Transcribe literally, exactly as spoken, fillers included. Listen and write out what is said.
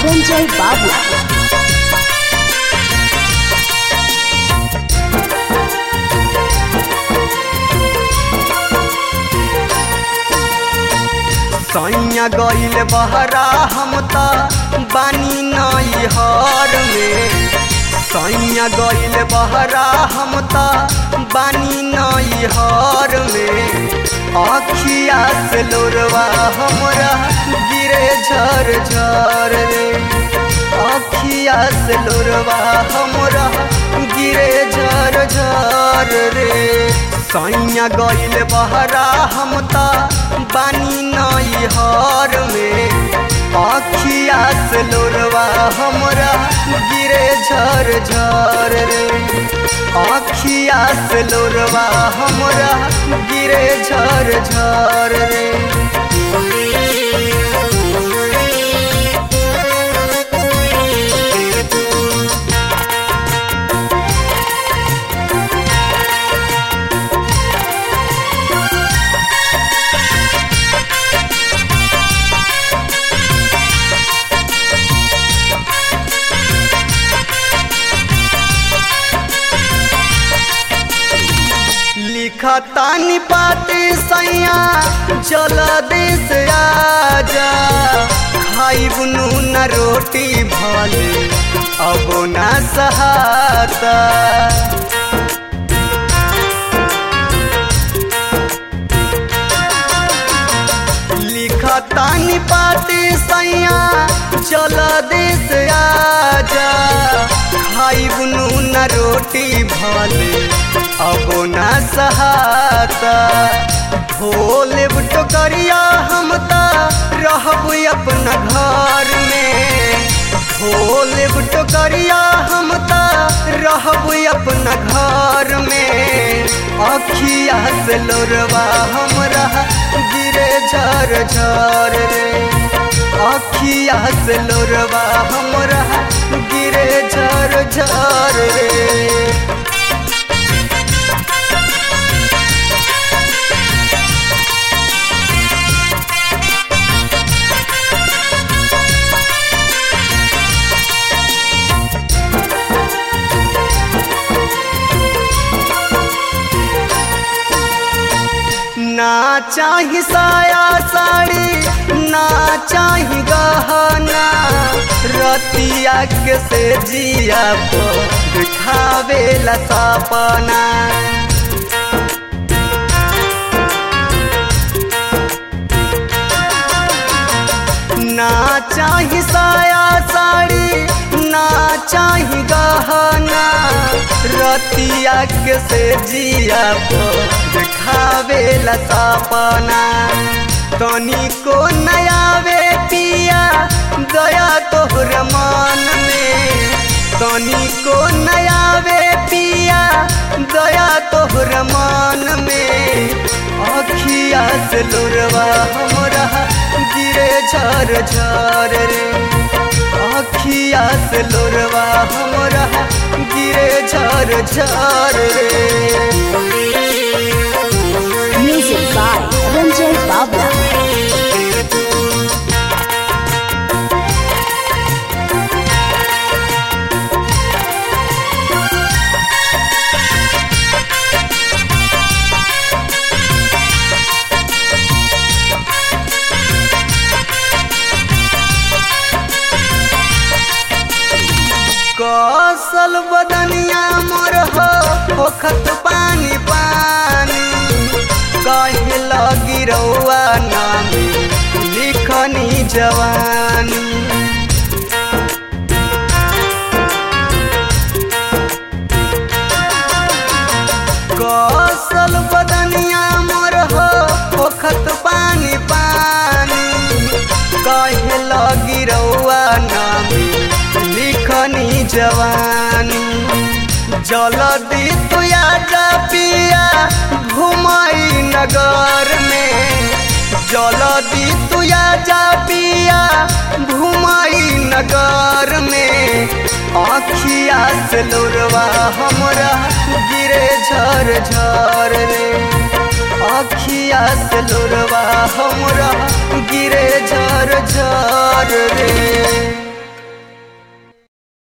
Ranjay Babu. सैया गइल बहरा हम त बानी नई हर में। सैया गइल बहरा हम त बानी नई हर में। अखिया से लोरवा हमरा गिरे झर झर रे। अखिया से लोरवा हमरा गिरे झर झर रे। सैया गइल बहरा हम त बानी नई हर में। अखिया से लोरवा हमरा गिरे झर झर रे। अखिया से लोरवा हमरा गिरे झर झर रे। लिखतानी पाती सैया जल्दी से आजा। खाइब नून रोटी भले अब ना सहाता। लिखतानी पाती सैया जल्दी से आजा। खाइब नून रोटी भले अब ना सहाता। भोले टोकरिया हम त रहब अपना घर में। भोले टोकरिया हम त रहब अपना घर में। अखिया से लोरवा हमरा गिरे झर झर रे। अखिया से लोरवा हमरा गिरे झर झर रे। ना चाही साया साड़ी ना चाही गहना। रतिया के से जिया पर दिखावेला सपना। ना चाही साया साड़ी ना चाही गहना। रतिया के से जिया पर दिखावेला सपना। तनी को नयावे पिया दया तोहर मन में। तनी को नयावे पिया दया तोहर मन में। अखिया से लोरवा हमरा गिरे झर झर रे। अखिया से लोरवा हमरा गिरे झर झर रे। Music by Ranjay Babu. कौशल बदनिया मोर हो होखत पानी पानी। कहे लगी रउआ नामे लिखनी जवानी। कौशल बदनिया मोर हो होखत पानी पानी। कहे लगी रउआ नामे लिखनी जवानी। जल्दी तू आजा पिया घुमाई नगर में। जल्दी तू आजा पिया घुमाई नगर में। अखिया से लोरवा हमरा गिरे झर झर रे। अखिया से लोरवा हमरा गिरे झर झर रे।